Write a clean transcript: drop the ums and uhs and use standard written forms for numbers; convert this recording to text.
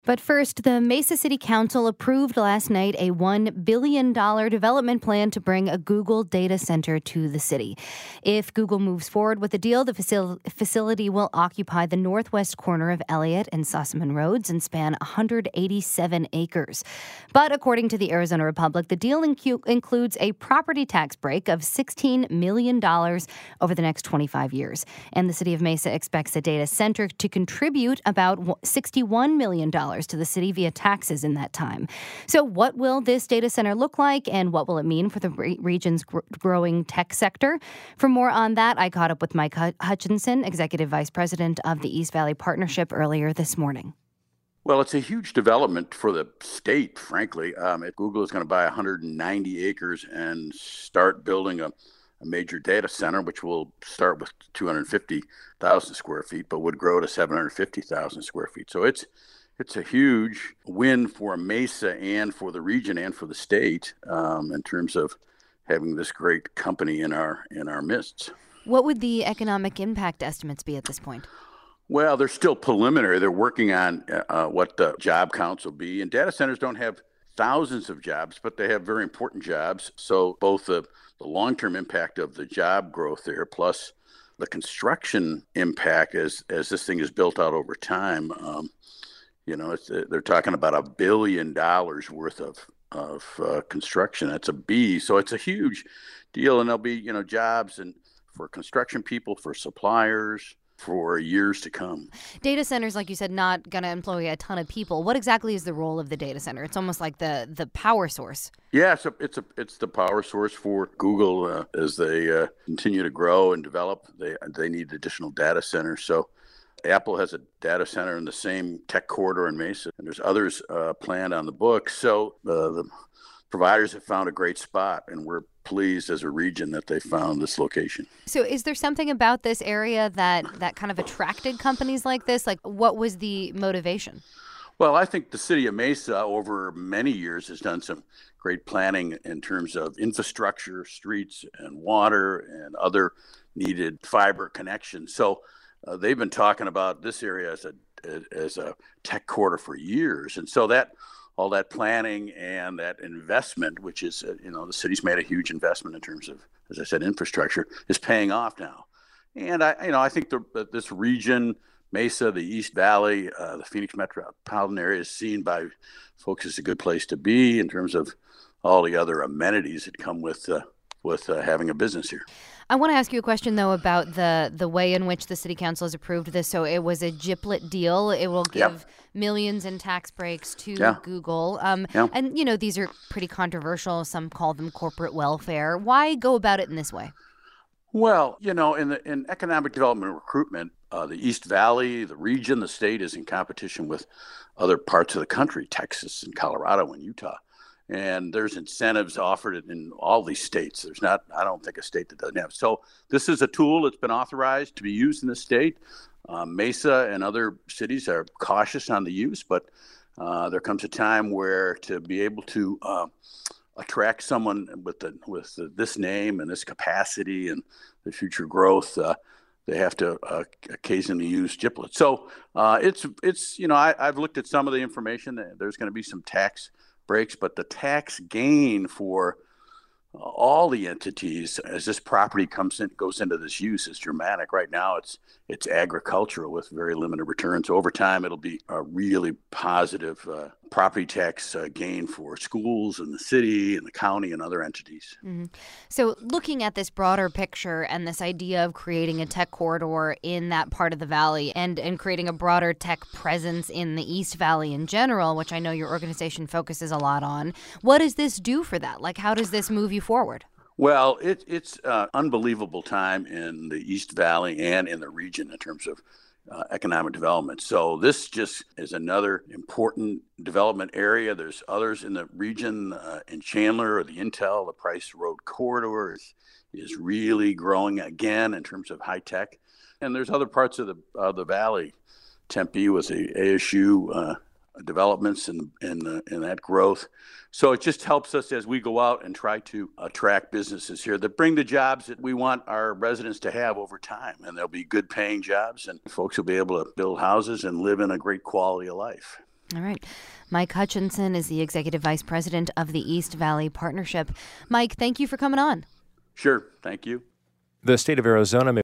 But first, the Mesa City Council approved last night a $1 billion development plan to bring a Google data center to the city. If Google moves forward with the deal, the facility will occupy the northwest corner of Elliott and Susman Roads and span 187 acres. But according to the Arizona Republic, the deal includes a property tax break of $16 million over the next 25 years. And the city of Mesa expects the data center to contribute about $61 million to the city via taxes in that time. So what will this data center look like, and what will it mean for the region's growing tech sector? For more on that, I caught up with Mike Hutchinson, Executive Vice President of the East Valley Partnership, earlier this morning. Well, it's a huge development for the state, frankly. Google is going to buy 190 acres and start building a major data center, which will start with 250,000 square feet, but would grow to 750,000 square feet. So it's a huge win for Mesa and for the region and for the state in terms of having this great company in our midst. What would the economic impact estimates be at this point? Well, they're still preliminary. They're working on what the job counts will be. And data centers don't have thousands of jobs, but they have very important jobs. So both the long-term impact of the job growth there, plus the construction impact as this thing is built out over time, they're talking about $1 billion worth of construction. That's a B. So it's a huge deal. And there'll be, jobs and for construction people, for suppliers, for years to come. Data centers, like you said, not going to employ a ton of people. What exactly is the role of the data center? It's almost like the power source. Yeah, so it's the power source for Google as they continue to grow and develop. They need additional data centers. So Apple has a data center in the same tech corridor in Mesa, and there's others planned on the books. So the providers have found a great spot, and we're pleased as a region that they found this location. So is there something about this area that kind of attracted companies like this? Like, what was the motivation? Well, I think the city of Mesa over many years has done some great planning in terms of infrastructure, streets and water and other needed fiber connections. So they've been talking about this area as a tech corridor for years. And so all that planning and that investment, which is, the city's made a huge investment in terms of, as I said, infrastructure, is paying off now. And I think this region, Mesa, the East Valley, the Phoenix metropolitan area is seen by folks as a good place to be in terms of all the other amenities that come with having a business here. I want to ask you a question, though, about the way in which the city council has approved this. So it was a GIPLET deal. It will give millions in tax breaks to Google. And, these are pretty controversial. Some call them corporate welfare. Why go about it in this way? Well, in economic development and recruitment, the East Valley, the region, the state is in competition with other parts of the country, Texas and Colorado and Utah. And there's incentives offered in all these states. There's not, I don't think, a state that doesn't have. So this is a tool that's been authorized to be used in the state. Mesa and other cities are cautious on the use, but there comes a time where to be able to attract someone with this name and this capacity and the future growth, they have to occasionally use GIPLET. So I've looked at some of the information. There's going to be some tax breaks, but the tax gain for all the entities as this property goes into this use is dramatic. Right now, it's agricultural with very limited returns. Over time, it'll be a really positive property tax gain for schools and the city and the county and other entities. Mm-hmm. So looking at this broader picture and this idea of creating a tech corridor in that part of the valley and creating a broader tech presence in the East Valley in general, which I know your organization focuses a lot on, what does this do for that? Like, how does this move you forward? Well, it's an unbelievable time in the East Valley and in the region in terms of economic development. So this just is another important development area. There's others in the region, in Chandler, or the Intel, the Price Road corridor is really growing again in terms of high tech. And there's other parts of the valley. Tempe was a ASU developments in that growth. So it just helps us as we go out and try to attract businesses here that bring the jobs that we want our residents to have over time. And they'll be good paying jobs, and folks will be able to build houses and live in a great quality of life. All right. Mike Hutchinson is the Executive Vice President of the East Valley Partnership. Mike, thank you for coming on. Sure. Thank you. The state of Arizona